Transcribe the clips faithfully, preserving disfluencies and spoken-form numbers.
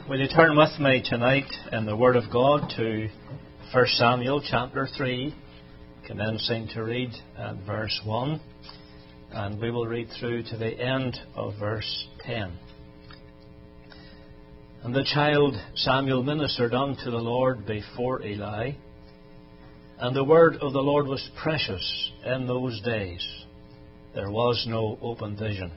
Will you turn with me tonight in the Word of God to First Samuel chapter three, commencing to read at verse one, and we will read through to the end of verse ten. And the child Samuel ministered unto the Lord before Eli, and the word of the Lord was precious in those days. There was no open vision.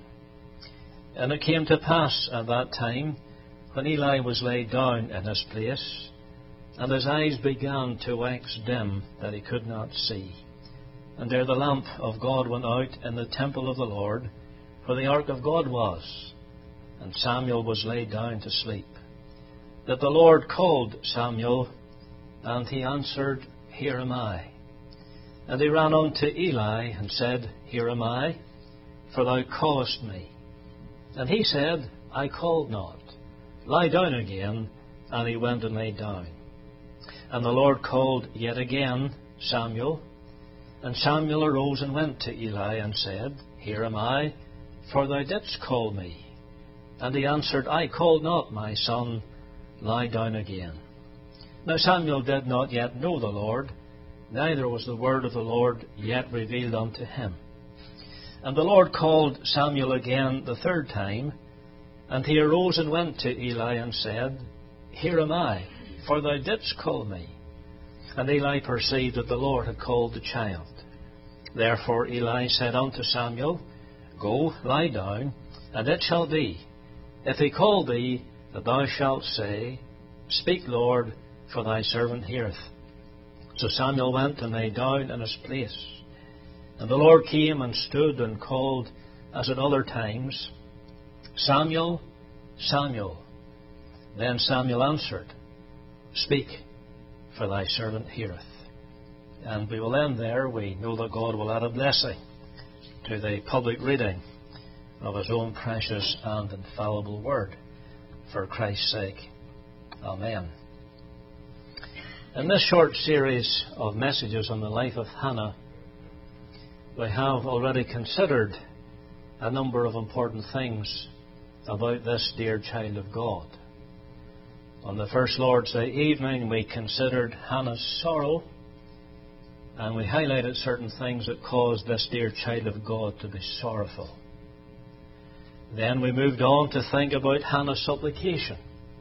And it came to pass at that time, when Eli was laid down in his place, and his eyes began to wax dim, that he could not see. And there the lamp of God went out in the temple of the Lord, where the ark of God was. And Samuel was laid down to sleep. That the Lord called Samuel, and he answered, Here am I. And he ran unto Eli, and said, Here am I, for thou callest me. And he said, I called not. Lie down again. And he went and lay down. And the Lord called yet again Samuel. And Samuel arose and went to Eli, and said, Here am I, for thou didst call me. And he answered, I called not, my son. Lie down again. Now Samuel did not yet know the Lord, neither was the word of the Lord yet revealed unto him. And the Lord called Samuel again the third time, and he arose and went to Eli, and said, Here am I, for thou didst call me. And Eli perceived that the Lord had called the child. Therefore Eli said unto Samuel, Go, lie down, and it shall be, if he call thee, that thou shalt say, Speak, Lord, for thy servant heareth. So Samuel went and lay down in his place. And the Lord came and stood and called, as at other times, Samuel, Samuel. Then Samuel answered, Speak, for thy servant heareth. And we will end there. We know that God will add a blessing to the public reading of His own precious and infallible word, for Christ's sake. Amen. In this short series of messages on the life of Hannah, we have already considered a number of important things about this dear child of God. On the first Lord's Day evening, we considered Hannah's sorrow, and we highlighted certain things that caused this dear child of God to be sorrowful. Then we moved on to think about Hannah's supplication.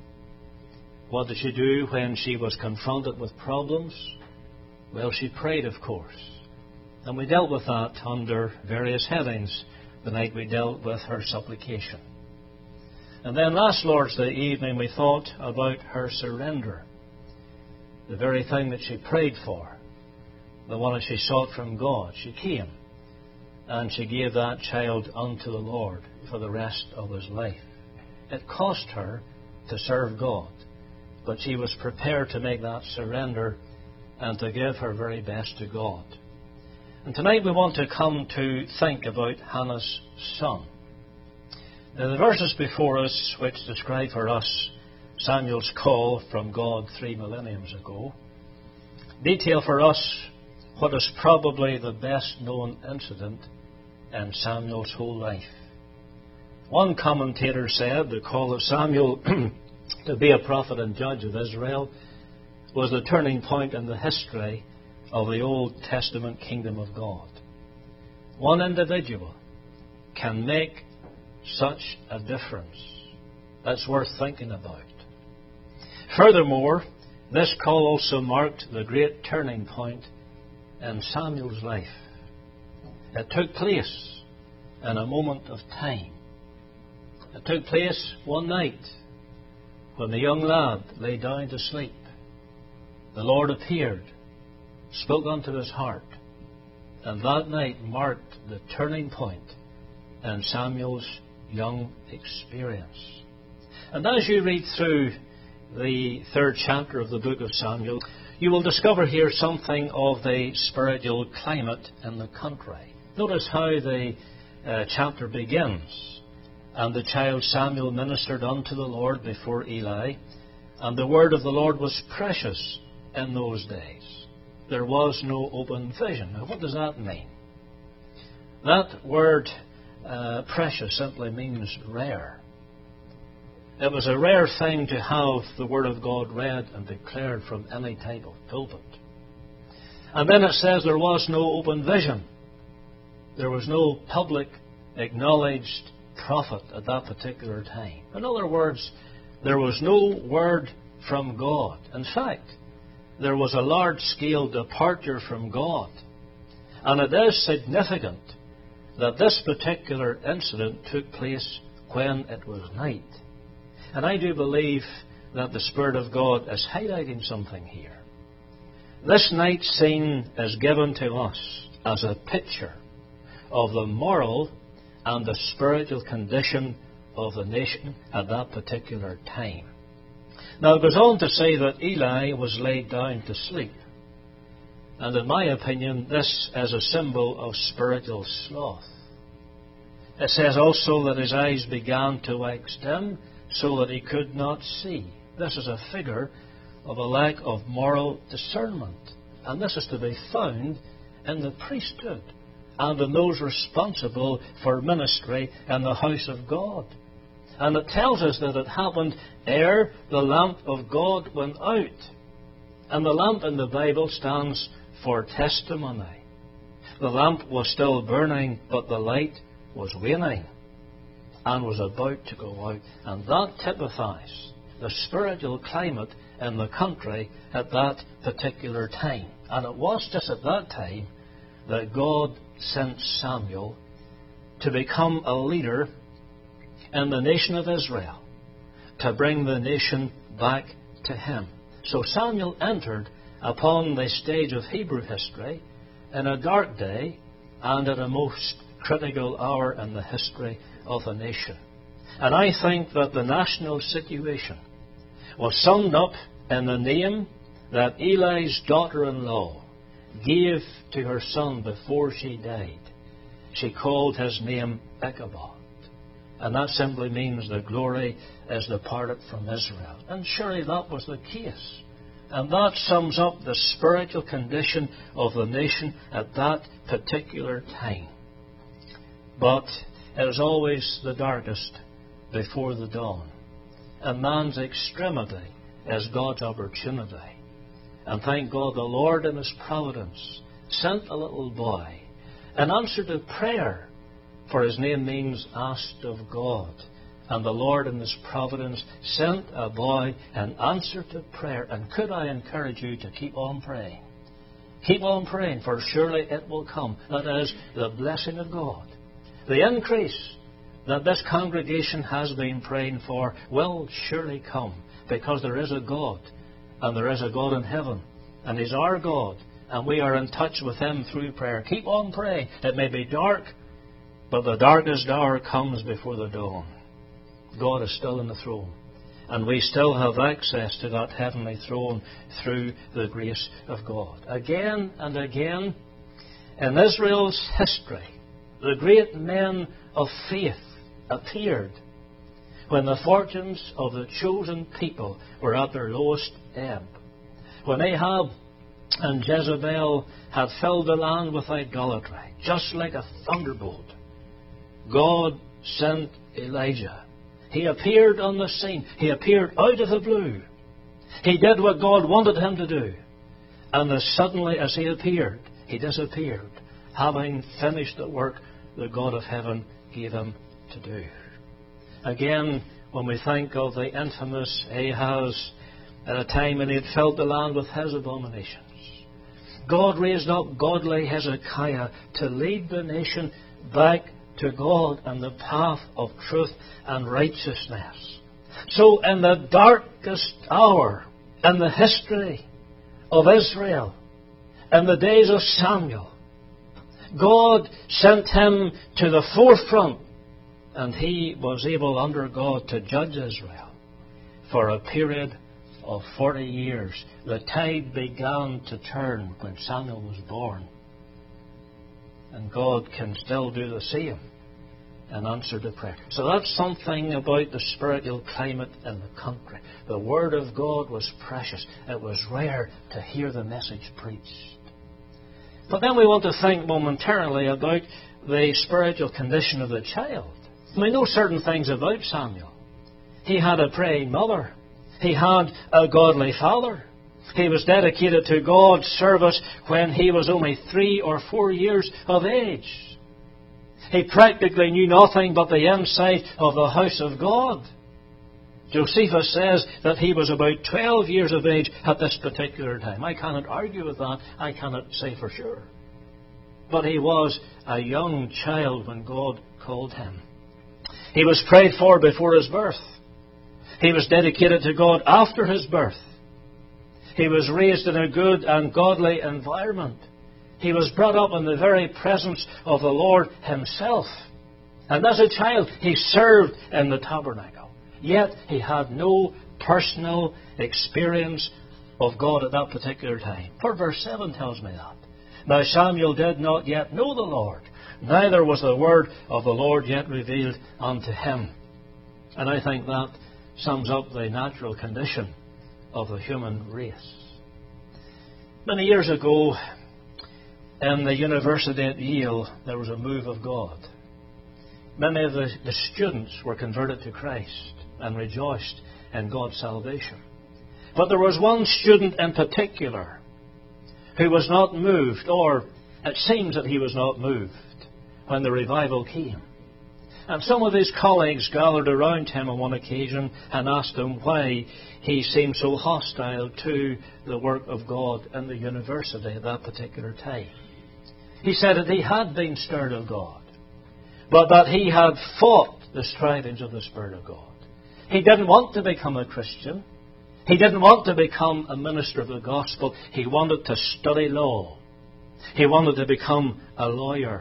What did she do when she was confronted with problems? Well, she prayed, of course. And we dealt with that under various headings the night we dealt with her supplication. And then last Lord's Day evening we thought about her surrender. The very thing that she prayed for, the one that she sought from God. She came and she gave that child unto the Lord for the rest of his life. It cost her to serve God, but she was prepared to make that surrender and to give her very best to God. And tonight we want to come to think about Hannah's son. Now, the verses before us, which describe for us Samuel's call from God three millenniums ago, detail for us what is probably the best known incident in Samuel's whole life. One commentator said the call of Samuel to be a prophet and judge of Israel was the turning point in the history of the Old Testament kingdom of God. One individual can make such a difference. That's worth thinking about. Furthermore, this call also marked the great turning point in Samuel's life. It took place in a moment of time. It took place one night when the young lad lay down to sleep. The Lord appeared, spoke unto his heart, and that night marked the turning point in Samuel's young experience. And as you read through the third chapter of the book of Samuel, you will discover here something of the spiritual climate in the country. Notice how the uh, chapter begins. And the child Samuel ministered unto the Lord before Eli, and the word of the Lord was precious in those days. There was no open vision. Now, what does that mean? That word uh, precious simply means rare. It was a rare thing to have the Word of God read and declared from any type of pulpit. And then it says there was no open vision. There was no public acknowledged prophet at that particular time. In other words, there was no word from God. In fact, there was a large-scale departure from God. And it is significant that this particular incident took place when it was night. And I do believe that the Spirit of God is highlighting something here. This night scene is given to us as a picture of the moral and the spiritual condition of the nation at that particular time. Now it goes on to say that Eli was laid down to sleep. And in my opinion, this is a symbol of spiritual sloth. It says also that his eyes began to wax dim, so that he could not see. This is a figure of a lack of moral discernment. And this is to be found in the priesthood and in those responsible for ministry in the house of God. And it tells us that it happened ere the lamp of God went out. And the lamp in the Bible stands for testimony. The lamp was still burning, but the light was waning and was about to go out. And that typifies the spiritual climate in the country at that particular time. And it was just at that time that God sent Samuel to become a leader in the nation of Israel, to bring the nation back to him. So Samuel entered upon the stage of Hebrew history in a dark day and at a most critical hour in the history of the nation. And I think that the national situation was summed up in the name that Eli's daughter-in-law gave to her son before she died. She called his name Ichabod. And that simply means the glory is departed from Israel. And surely that was the case. And that sums up the spiritual condition of the nation at that particular time. But it is always the darkest before the dawn. And man's extremity is God's opportunity. And thank God the Lord in His providence sent a little boy in answer to prayer, for his name means asked of God. And the Lord in His providence sent a boy in answer to prayer. And could I encourage you to keep on praying? Keep on praying, for surely it will come. That is the blessing of God. The increase that this congregation has been praying for will surely come, because there is a God, and there is a God in heaven, and He's our God, and we are in touch with Him through prayer. Keep on praying. It may be dark, but the darkest hour comes before the dawn. God is still on the throne, and we still have access to that heavenly throne through the grace of God. Again and again, in Israel's history, the great men of faith appeared when the fortunes of the chosen people were at their lowest ebb. When Ahab and Jezebel had filled the land with idolatry, just like a thunderbolt, God sent Elijah. He appeared on the scene. He appeared out of the blue. He did what God wanted him to do. And as suddenly as he appeared, he disappeared, having finished the work the God of heaven gave him to do. Again, when we think of the infamous Ahaz at a time when he had filled the land with his abominations, God raised up godly Hezekiah to lead the nation back to God and the path of truth and righteousness. So in the darkest hour in the history of Israel, in the days of Samuel, God sent him to the forefront, and he was able under God to judge Israel for a period of forty years. The tide began to turn when Samuel was born. And God can still do the same in answer to prayer. So that's something about the spiritual climate in the country. The Word of God was precious. It was rare to hear the message preached. But then we want to think momentarily about the spiritual condition of the child. We know certain things about Samuel. He had a praying mother. He had a godly father. He was dedicated to God's service when he was only three or four years of age. He practically knew nothing but the inside of the house of God. Josephus says that he was about twelve years of age at this particular time. I cannot argue with that. I cannot say for sure. But he was a young child when God called him. He was prayed for before his birth. He was dedicated to God after his birth. He was raised in a good and godly environment. He was brought up in the very presence of the Lord himself. And as a child, he served in the tabernacle. Yet he had no personal experience of God at that particular time. For verse seven tells me that. Now Samuel did not yet know the Lord, neither was the word of the Lord yet revealed unto him. And I think that sums up the natural condition of the human race. Many years ago, in the university at Yale, there was a move of God. Many of the, the students were converted to Christ and rejoiced in God's salvation. But there was one student in particular who was not moved, or it seems that he was not moved, when the revival came. And some of his colleagues gathered around him on one occasion and asked him why he seemed so hostile to the work of God in the university at that particular time. He said that he had been stirred of God, but that he had fought the strivings of the Spirit of God. He didn't want to become a Christian. He didn't want to become a minister of the gospel. He wanted to study law. He wanted to become a lawyer.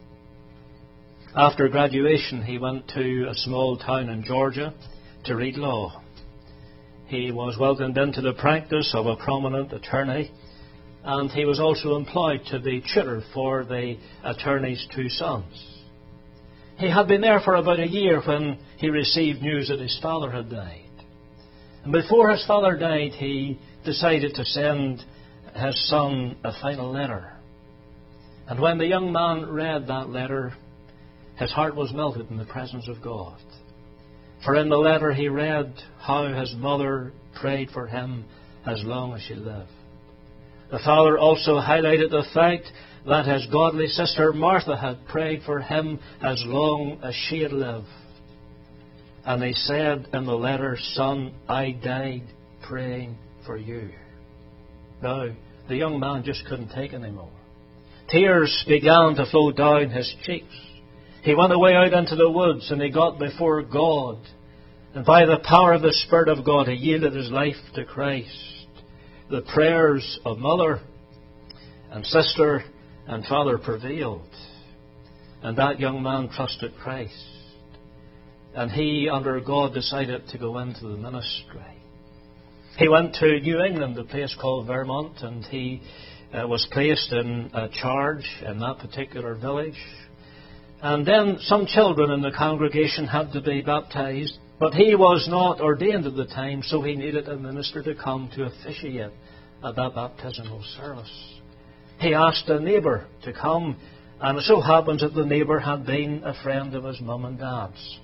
After graduation, he went to a small town in Georgia to read law. He was welcomed into the practice of a prominent attorney, and he was also employed to be tutor for the attorney's two sons. He had been there for about a year when he received news that his father had died. And before his father died, he decided to send his son a final letter. And when the young man read that letter, his heart was melted in the presence of God. For in the letter he read how his mother prayed for him as long as she lived. The father also highlighted the fact that his godly sister Martha had prayed for him as long as she had lived. And he said in the letter, "Son, I died praying for you." Now, the young man just couldn't take anymore. Tears began to flow down his cheeks. He went away out into the woods and he got before God. And by the power of the Spirit of God, he yielded his life to Christ. The prayers of mother and sister and father prevailed. And that young man trusted Christ. And he, under God, decided to go into the ministry. He went to New England, a place called Vermont, and he uh, was placed in a charge in that particular village. And then some children in the congregation had to be baptized, but he was not ordained at the time, so he needed a minister to come to officiate at that baptismal service. He asked a neighbour to come, and it so happens that the neighbour had been a friend of his mum and dad's.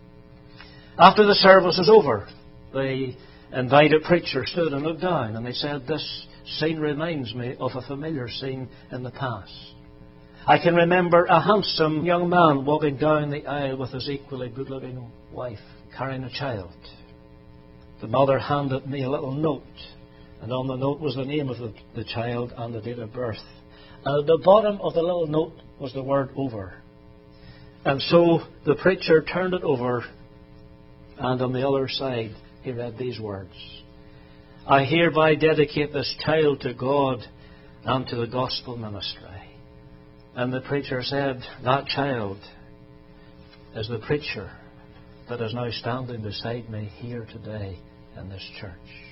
After the service was over, the invited preacher stood and looked down, and he said, "This scene reminds me of a familiar scene in the past. I can remember a handsome young man walking down the aisle with his equally good-looking wife, carrying a child. The mother handed me a little note, and on the note was the name of the, the child and the date of birth. And at the bottom of the little note was the word over. And so the preacher turned it over, and on the other side he read these words: I hereby dedicate this child to God and to the gospel ministry. And the preacher said, that child is the preacher that is now standing beside me here today in this church.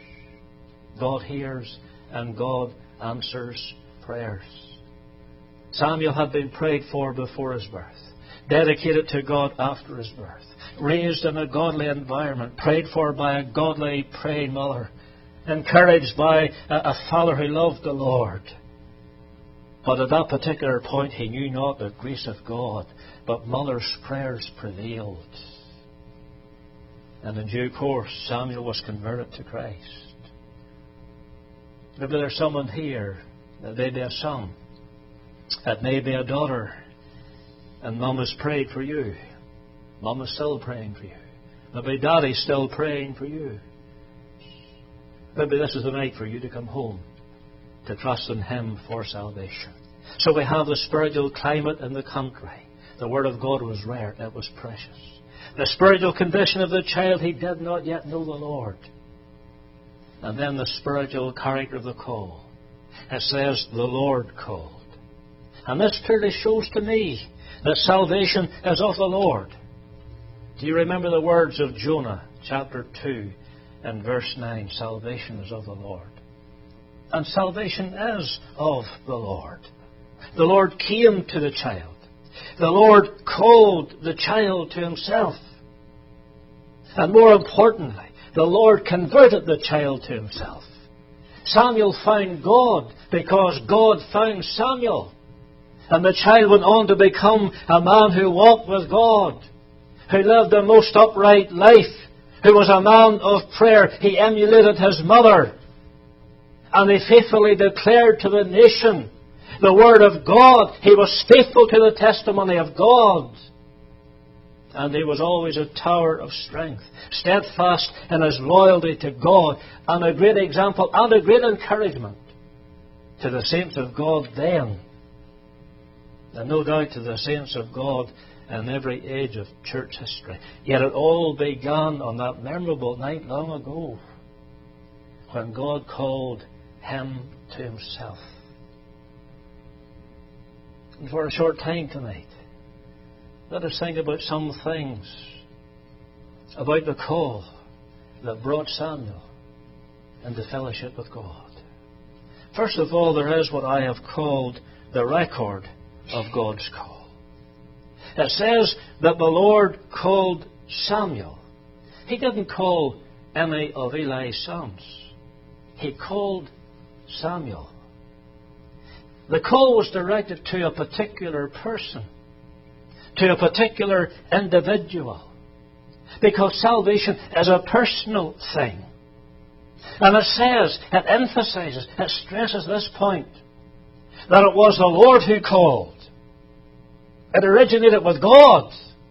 God hears and God answers prayers. Samuel had been prayed for before his birth, dedicated to God after his birth, raised in a godly environment, prayed for by a godly praying mother, encouraged by a, a father who loved the Lord. But at that particular point he knew not the grace of God, but mother's prayers prevailed. And in due course, Samuel was converted to Christ. Maybe there's someone here, that may be a son, that may be a daughter, and Mum has prayed for you. Mum is still praying for you. Maybe Daddy's still praying for you. Maybe this is the night for you to come home, to trust in Him for salvation. So we have the spiritual climate in the country. The Word of God was rare. It was precious. The spiritual condition of the child, he did not yet know the Lord. And then the spiritual character of the call. It says, the Lord called. And this clearly shows to me that salvation is of the Lord. Do you remember the words of Jonah, chapter two, and verse nine? Salvation is of the Lord. And salvation is of the Lord. The Lord came to the child. The Lord called the child to Himself. And more importantly, the Lord converted the child to Himself. Samuel found God because God found Samuel. And the child went on to become a man who walked with God, who lived a most upright life, who was a man of prayer. He emulated his mother. And he faithfully declared to the nation the Word of God. He was faithful to the testimony of God. And he was always a tower of strength, steadfast in his loyalty to God, and a great example and a great encouragement to the saints of God then, and no doubt to the saints of God in every age of church history. Yet it all began on that memorable night long ago, when God called him to Himself. And for a short time tonight, let us think about some things about the call that brought Samuel into fellowship with God. First of all, there is what I have called the record of God's call. It says that the Lord called Samuel. He didn't call any of Eli's sons. He called Samuel. The call was directed to a particular person, to a particular individual, because salvation is a personal thing. And it says, it emphasizes, it stresses this point, that it was the Lord who called. It originated with God.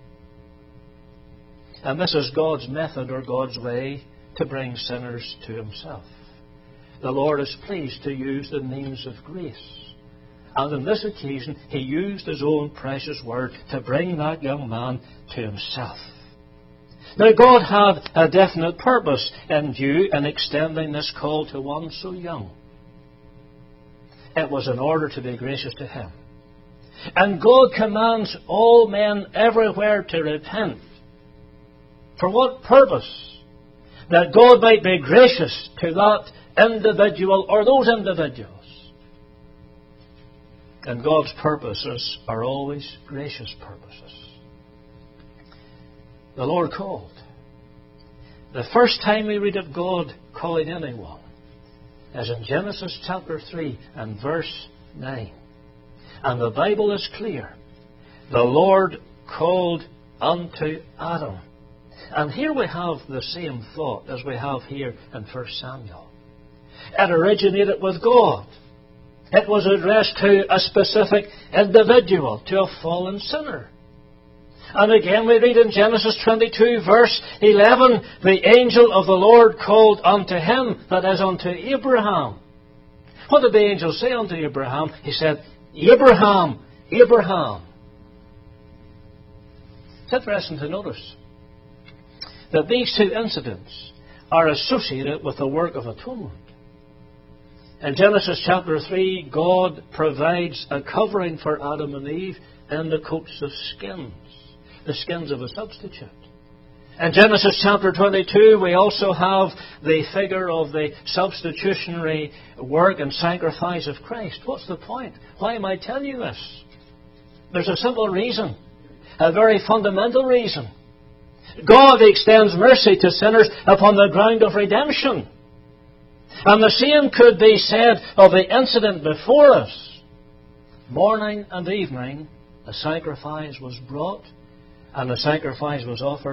And this is God's method or God's way to bring sinners to Himself. The Lord is pleased to use the means of grace. And on this occasion, He used His own precious word to bring that young man to Himself. Now, God had a definite purpose in view in extending this call to one so young. It was in order to be gracious to Him. And God commands all men everywhere to repent. For what purpose? That God might be gracious to that individual or those individuals. And God's purposes are always gracious purposes. The Lord called. The first time we read of God calling anyone is in Genesis chapter three and verse nine. And the Bible is clear. The Lord called unto Adam. And here we have the same thought as we have here in First Samuel. It originated with God. It was addressed to a specific individual, to a fallen sinner. And again we read in Genesis twenty-two verse eleven, the angel of the Lord called unto him, that is unto Abraham. What did the angel say unto Abraham? He said, Abraham, Abraham. It's interesting to notice that these two incidents are associated with the work of atonement. In Genesis chapter three, God provides a covering for Adam and Eve in the coats of skins, the skins of a substitute. In Genesis chapter twenty-two, we also have the figure of the substitutionary work and sacrifice of Christ. What's the point? Why am I telling you this? There's a simple reason, a very fundamental reason. God extends mercy to sinners upon the ground of redemption. And the same could be said of the incident before us. Morning and evening, a sacrifice was brought, and the sacrifice was offered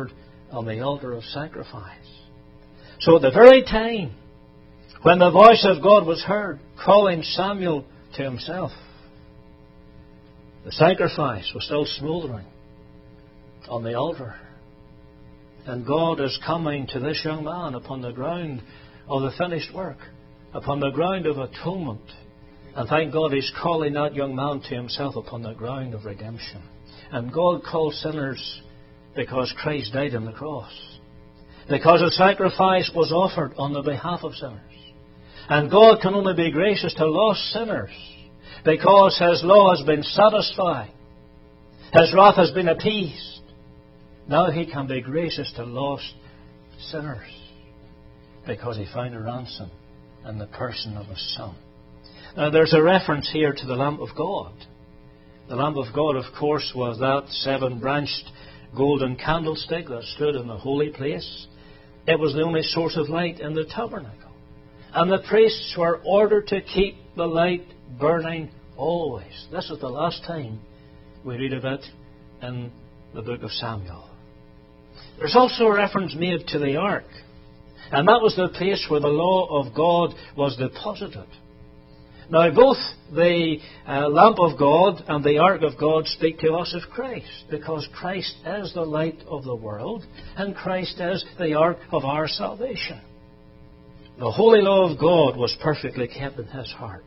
on the altar of sacrifice. So at the very time when the voice of God was heard calling Samuel to himself, the sacrifice was still smouldering on the altar. And God is coming to this young man upon the ground of the finished work, upon the ground of atonement. And thank God He's calling that young man to Himself upon the ground of redemption. And God calls sinners because Christ died on the cross. Because a sacrifice was offered on the behalf of sinners. And God can only be gracious to lost sinners because His law has been satisfied. His wrath has been appeased. Now He can be gracious to lost sinners because He found a ransom in the person of His Son. Now there's a reference here to the lamp of God. The lamp of God, of course, was that seven-branched golden candlestick that stood in the holy place. It was the only source of light in the tabernacle. And the priests were ordered to keep the light burning always. This is the last time we read of it in the book of Samuel. There's also a reference made to the ark. And that was the place where the law of God was deposited. Now both the uh, lamp of God and the ark of God speak to us of Christ, because Christ is the light of the world and Christ is the ark of our salvation. The holy law of God was perfectly kept in His heart.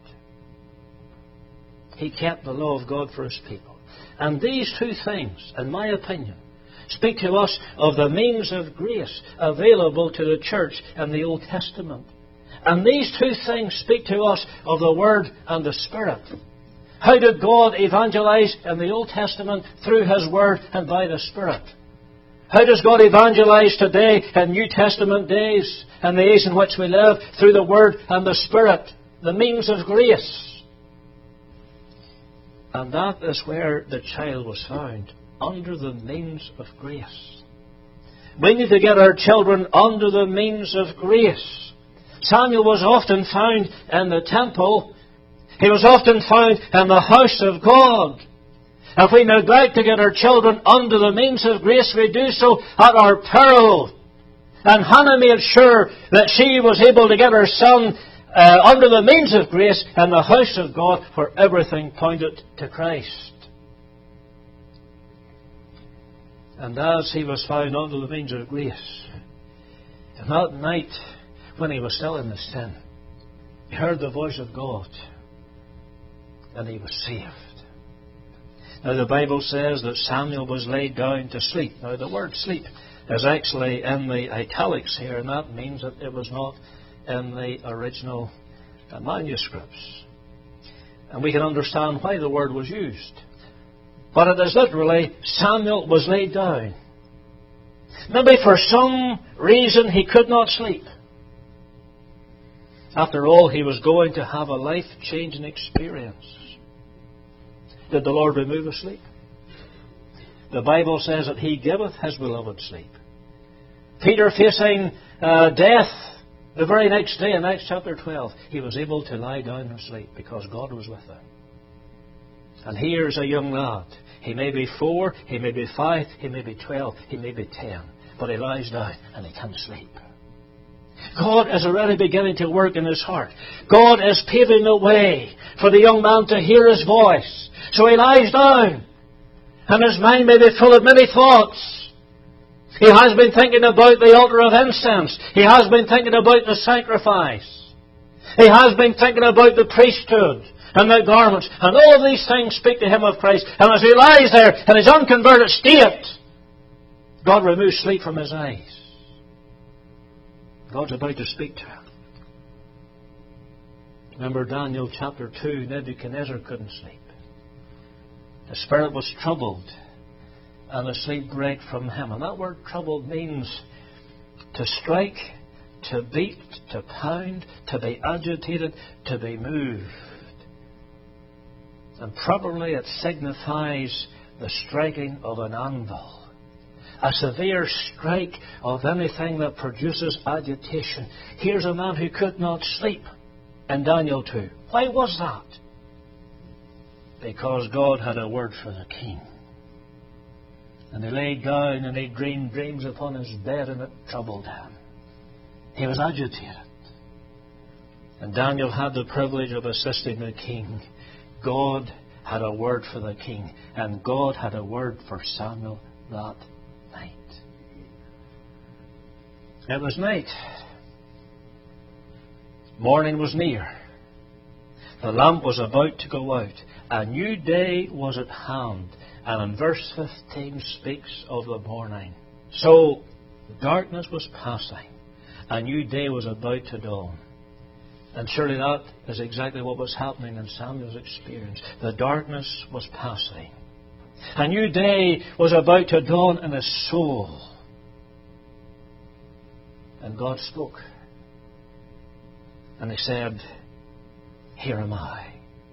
He kept the law of God for His people. And these two things, in my opinion, speak to us of the means of grace available to the church in the Old Testament. And these two things speak to us of the Word and the Spirit. How did God evangelize in the Old Testament? Through His Word and by the Spirit. How does God evangelize today in New Testament days, in the age in which we live? Through the Word and the Spirit, the means of grace. And that is where the child was found, under the means of grace. We need to get our children under the means of grace. Samuel was often found in the temple. He was often found in the house of God. If we neglect to get our children under the means of grace, we do so at our peril. And Hannah made sure that she was able to get her son uh, under the means of grace in the house of God, where everything pointed to Christ. And as he was found under the means of grace, and that night when he was still in the sin, he heard the voice of God and he was saved. Now the Bible says that Samuel was laid down to sleep. Now the word sleep is actually in the italics here, and that means that it was not in the original uh, manuscripts. And we can understand why the word was used. But it is literally, Samuel was laid down. Maybe for some reason he could not sleep. After all, he was going to have a life-changing experience. Did the Lord remove his sleep? The Bible says that He giveth His beloved sleep. Peter, facing uh, death the very next day in Acts chapter twelve, he was able to lie down and sleep because God was with him. And here's a young lad. He may be four, he may be five, he may be twelve, he may be ten. But he lies down and he can sleep. God is already beginning to work in his heart. God is paving the way for the young man to hear His voice. So he lies down. And his mind may be full of many thoughts. He has been thinking about the altar of incense. He has been thinking about the sacrifice. He has been thinking about the priesthood and the garments. And all of these things speak to him of Christ. And as he lies there in his unconverted state, God removes sleep from his eyes. God's about to speak to him. Remember Daniel chapter two, Nebuchadnezzar couldn't sleep. The spirit was troubled, and the sleep brake from him. And that word troubled means to strike, to beat, to pound, to be agitated, to be moved. And probably it signifies the striking of an anvil. A severe strike of anything that produces agitation. Here's a man who could not sleep in Daniel two. Why was that? Because God had a word for the king. And he lay down and he dreamed dreams upon his bed, and it troubled him. He was agitated. And Daniel had the privilege of assisting the king. God had a word for the king, and God had a word for Samuel that night. It was night. Morning was near. The lamp was about to go out. A new day was at hand. And in verse fifteen speaks of the morning. So darkness was passing. A new day was about to dawn. And surely that is exactly what was happening in Samuel's experience. The darkness was passing. A new day was about to dawn in his soul. And God spoke. And he said, "Here am I."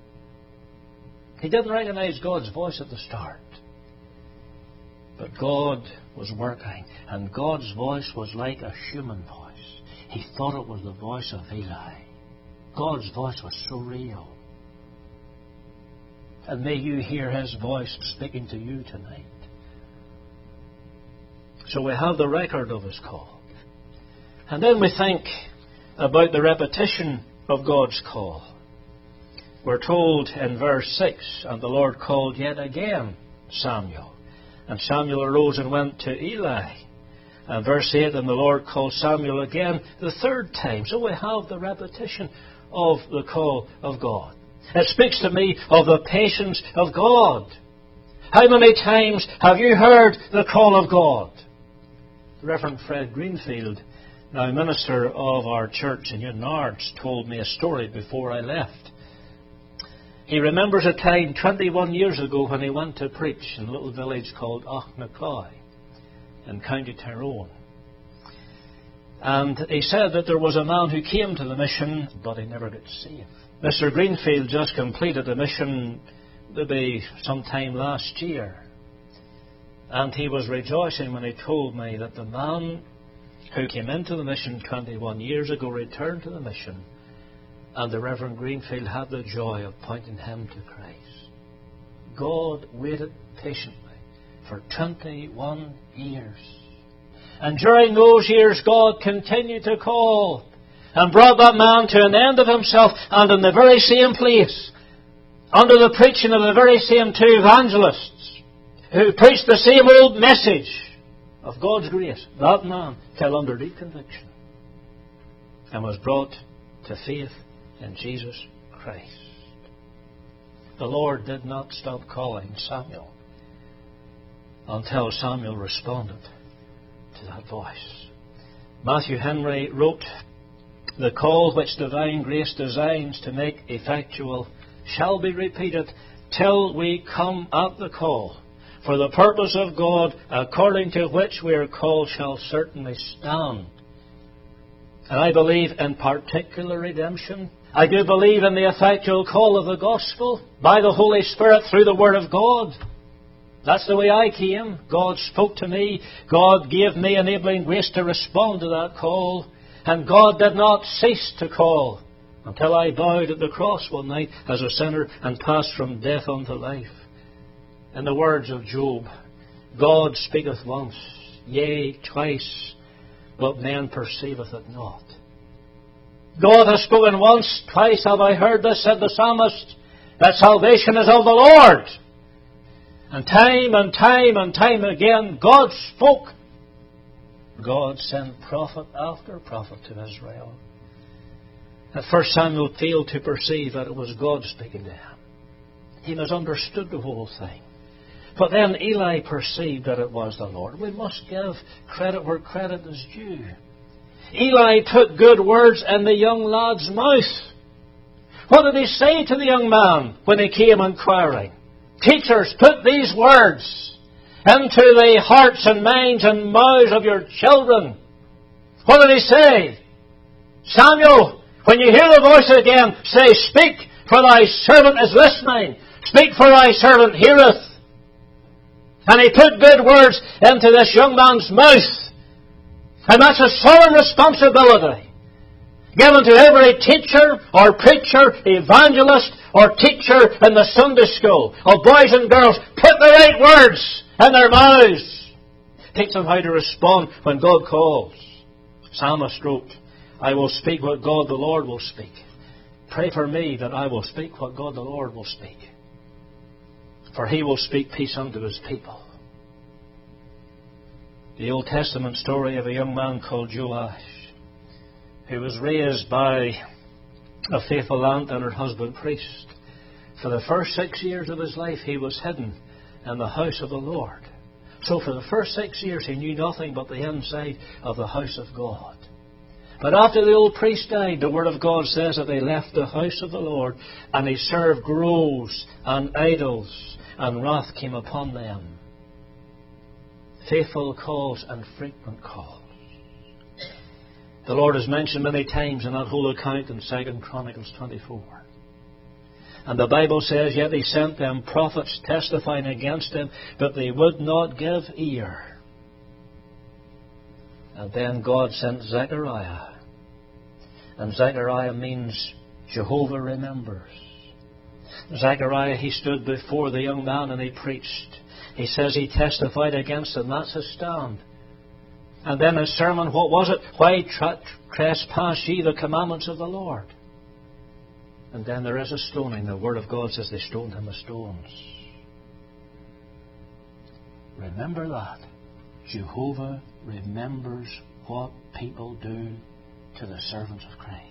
He didn't recognize God's voice at the start. But God was working. And God's voice was like a human voice. He thought it was the voice of Eli. God's voice was so real. And may you hear His voice speaking to you tonight. So we have the record of His call. And then we think about the repetition of God's call. We're told in verse six, "And the Lord called yet again Samuel. And Samuel arose and went to Eli." And verse eight, "And the Lord called Samuel again the third time." So we have the repetition of the call of God. It speaks to me of the patience of God. How many times have you heard the call of God? Reverend Fred Greenfield, now minister of our church in Newtonards, told me a story before I left. He remembers a time twenty-one years ago when he went to preach in a little village called Auchnacloy in County Tyrone. And he said that there was a man who came to the mission, but he never got saved. Mister Greenfield just completed a mission maybe sometime last year. And he was rejoicing when he told me that the man who came into the mission twenty-one years ago returned to the mission, and the Reverend Greenfield had the joy of pointing him to Christ. God waited patiently for twenty-one years. And during those years, God continued to call and brought that man to an end of himself, and in the very same place, under the preaching of the very same two evangelists who preached the same old message of God's grace, that man fell under deep conviction and was brought to faith in Jesus Christ. The Lord did not stop calling Samuel until Samuel responded to that voice. Matthew Henry wrote, "The call which divine grace designs to make effectual shall be repeated till we come at the call. For the purpose of God, according to which we are called, shall certainly stand." And I believe in particular redemption. I do believe in the effectual call of the gospel by the Holy Spirit through the Word of God. That's the way I came. God spoke to me. God gave me enabling grace to respond to that call. And God did not cease to call until I bowed at the cross one night as a sinner and passed from death unto life. In the words of Job, God speaketh once, yea, twice, but man perceiveth it not. God has spoken once, twice have I heard this, said the psalmist, that salvation is of the Lord. And time and time and time again, God spoke. God sent prophet after prophet to Israel. At first Samuel failed to perceive that it was God speaking to him. He misunderstood the whole thing. But then Eli perceived that it was the Lord. We must give credit where credit is due. Eli put good words in the young lad's mouth. What did he say to the young man when he came inquiring? "Teachers, put these words into the hearts and minds and mouths of your children." What did he say? "Samuel, when you hear the voice again, say, Speak, for thy servant is listening. Speak, for thy servant heareth." And he put good words into this young man's mouth. And that's a solemn responsibility given to every teacher or preacher, evangelist or teacher in the Sunday school of boys and girls. Put the right words in their mouths. Teach them how to respond when God calls. Psalmist wrote, I will speak what God the Lord will speak. Pray for me that I will speak what God the Lord will speak. For He will speak peace unto His people. The Old Testament story of a young man called Joash, who was raised by a faithful aunt and her husband priest. For the first six years of his life he was hidden in the house of the Lord. So for the first six years he knew nothing but the inside of the house of God. But after the old priest died, the Word of God says that they left the house of the Lord and they served groves and idols, and wrath came upon them. Faithful calls and frequent calls. The Lord is mentioned many times in that whole account in Second Chronicles twenty-four. And the Bible says, yet He sent them prophets testifying against Him, but they would not give ear. And then God sent Zechariah. And Zechariah means Jehovah remembers. Zechariah, he stood before the young man and he preached. He says he testified against him. That's his stand. And then his sermon, what was it? Why tra- trespass ye the commandments of the Lord? And then there is a stoning. The Word of God says they stoned him with stones. Remember that. Jehovah remembers what people do to the servants of Christ.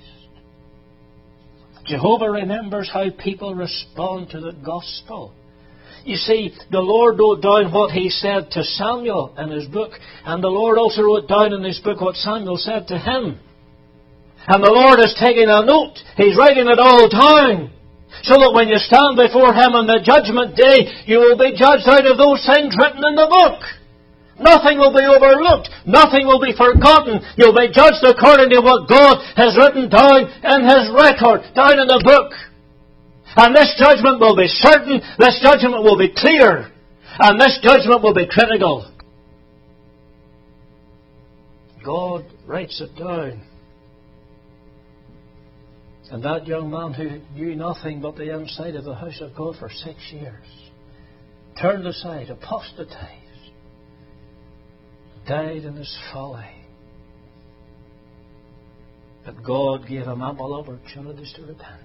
Jehovah remembers how people respond to the gospel. You see, the Lord wrote down what He said to Samuel in His book, and the Lord also wrote down in His book what Samuel said to him. And the Lord is taking a note. He's writing it all down. So that when you stand before Him on the judgment day, you will be judged out of those things written in the book. Nothing will be overlooked. Nothing will be forgotten. You'll be judged according to what God has written down in His record, down in the book. And this judgment will be certain. This judgment will be clear. And this judgment will be critical. God writes it down. And that young man who knew nothing but the inside of the house of God for six years, turned aside, apostatized, died in his folly. But God gave him ample opportunities to repent.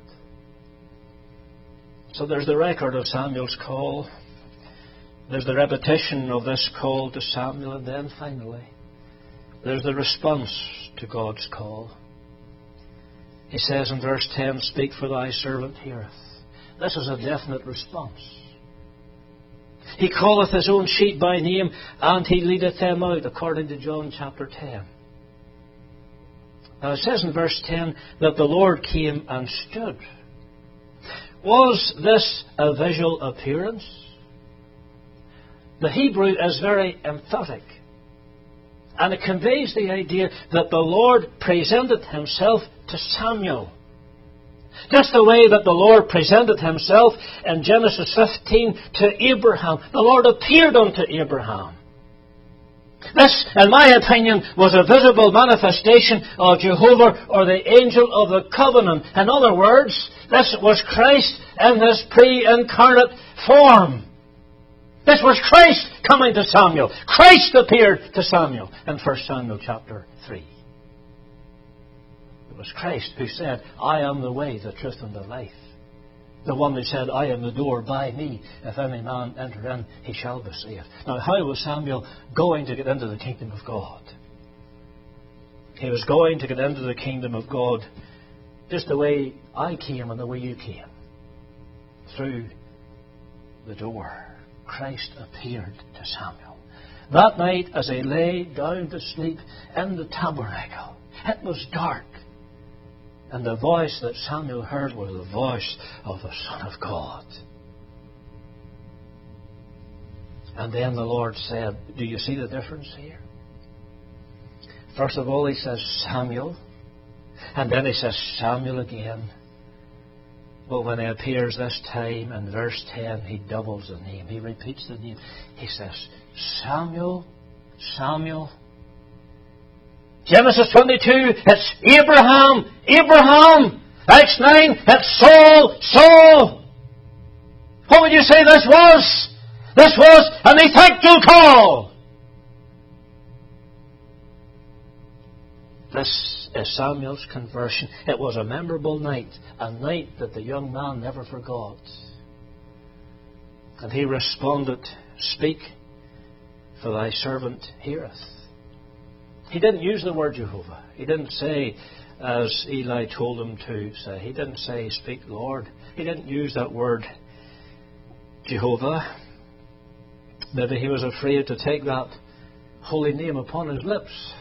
So there's the record of Samuel's call. There's the repetition of this call to Samuel. And then finally, there's the response to God's call. He says in verse ten, speak, for thy servant heareth. This is a definite response. He calleth his own sheep by name, and he leadeth them out, according to John chapter ten. Now it says in verse ten that the Lord came and stood. Was this a visual appearance? The Hebrew is very emphatic. And it conveys the idea that the Lord presented Himself to Samuel. Just the way that the Lord presented Himself in Genesis fifteen to Abraham. The Lord appeared unto Abraham. This, in my opinion, was a visible manifestation of Jehovah, or the angel of the covenant. In other words, this was Christ in His pre-incarnate form. This was Christ coming to Samuel. Christ appeared to Samuel in First Samuel chapter three. It was Christ who said, I am the way, the truth, and the life. The one who said, I am the door, by me, if any man enter in, he shall be saved. Now, how was Samuel going to get into the kingdom of God? He was going to get into the kingdom of God just the way I came and the way you came. Through the door. Christ appeared to Samuel. That night, as he lay down to sleep in the tabernacle, it was dark. And the voice that Samuel heard was the voice of the Son of God. And then the Lord said, do you see the difference here? First of all, He says Samuel. And then He says Samuel again. But when He appears this time in verse ten, He doubles the name. He repeats the name. He says, Samuel, Samuel. Genesis twenty-two, it's Abraham, Abraham. Acts nine, it's Saul, Saul. What would you say this was? This was an effectual call. This is Samuel's conversion. It was a memorable night, a night that the young man never forgot. And he responded, "Speak, for thy servant heareth." He didn't use the word Jehovah. He didn't say, as Eli told him to say. He didn't say, "Speak, Lord." He didn't use that word Jehovah. Maybe he was afraid to take that holy name upon his lips.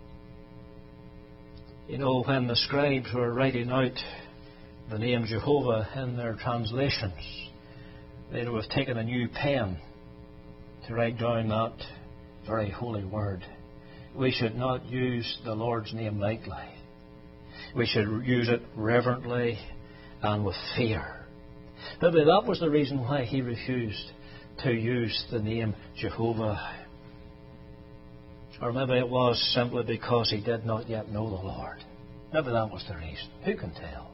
You know, when the scribes were writing out the name Jehovah in their translations, they would have taken a new pen to write down that very holy word. We should not use the Lord's name lightly. We should use it reverently and with fear. Maybe that was the reason why he refused to use the name Jehovah. Or maybe it was simply because he did not yet know the Lord. Maybe that was the reason. Who can tell?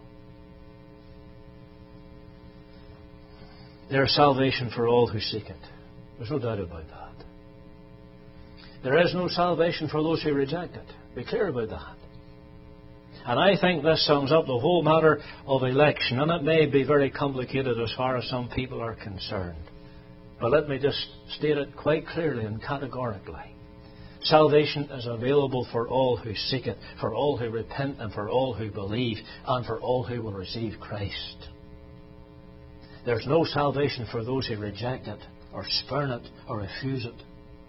There is salvation for all who seek it. There's no doubt about that. There is no salvation for those who reject it. Be clear about that. And I think this sums up the whole matter of election. And it may be very complicated as far as some people are concerned. But let me just state it quite clearly and categorically. Salvation is available for all who seek it, for all who repent and for all who believe, and for all who will receive Christ. There's no salvation for those who reject it, or spurn it, or refuse it.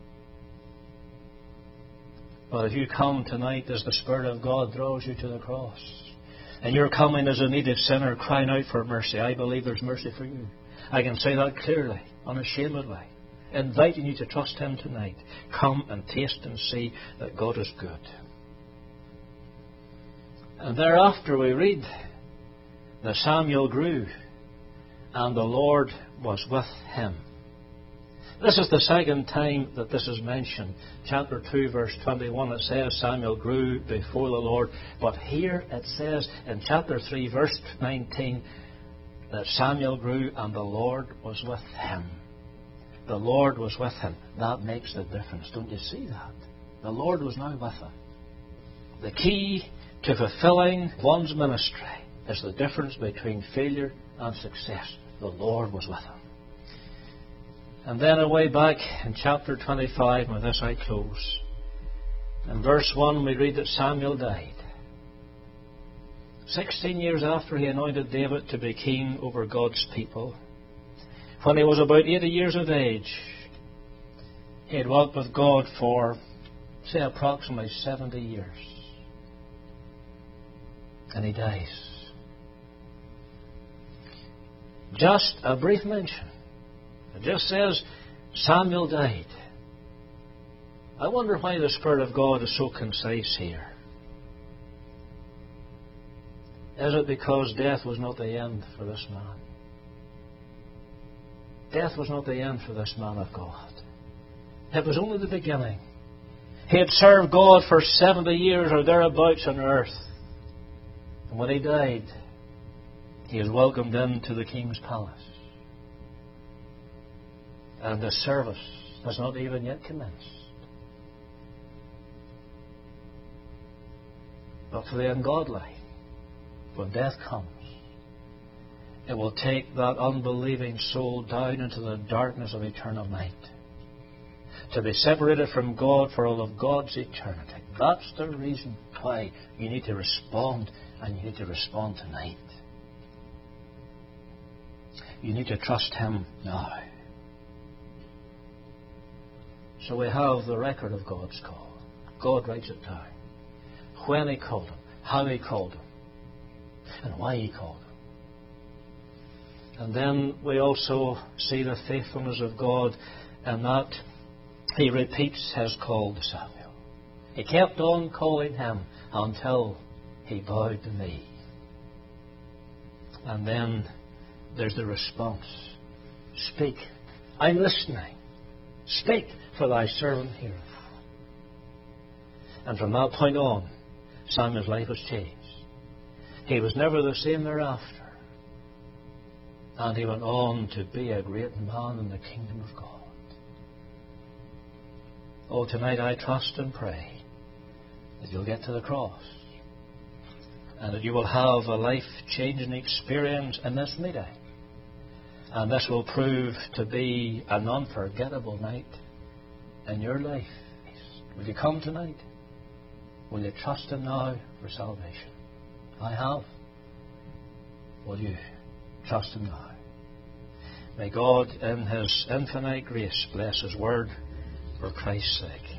But if you come tonight as the Spirit of God draws you to the cross, and you're coming as a needed sinner crying out for mercy, I believe there's mercy for you. I can say that clearly, unashamedly, inviting you to trust Him tonight. Come and taste and see that God is good. And thereafter we read that Samuel grew, and the Lord was with him. This is the second time that this is mentioned. Chapter two, verse twenty-one, it says Samuel grew before the Lord. But here it says in chapter three, verse nineteen, that Samuel grew and the Lord was with him. The Lord was with him. That makes the difference. Don't you see that? The Lord was now with him. The key to fulfilling one's ministry is the difference between failure and success. The Lord was with him. And then away back in chapter twenty-five, and with this I close. In verse one we read that Samuel died. Sixteen years after he anointed David to be king over God's people, when he was about eighty years of age, he had walked with God for, say, approximately seventy years. And he dies. Just a brief mention. It just says Samuel died. I wonder why the Spirit of God is so concise here. Is it because death was not the end for this man? Death was not the end for this man of God. It was only the beginning. He had served God for seventy years or thereabouts on earth. And when he died, he is welcomed into the king's palace. And the service has not even yet commenced. But for the ungodly, when death comes, it will take that unbelieving soul down into the darkness of eternal night, to be separated from God for all of God's eternity. That's the reason why you need to respond, and you need to respond tonight. You need to trust Him now. So we have the record of God's call. God writes it down. When He called him, how He called him, and why He called him. And then we also see the faithfulness of God in that He repeats His call to Samuel. He kept on calling him until he bowed the knee. And then there's the response. Speak. I'm listening. Speak, for thy servant heareth. And from that point on, Samuel's life was changed. He was never the same thereafter. And he went on to be a great man in the kingdom of God. Oh, tonight I trust and pray that you'll get to the cross and that you will have a life-changing experience in this meeting. And this will prove to be an unforgettable night in your life. Will you come tonight? Will you trust Him now for salvation? I have. Will you trust Him now? May God in His infinite grace bless His word for Christ's sake.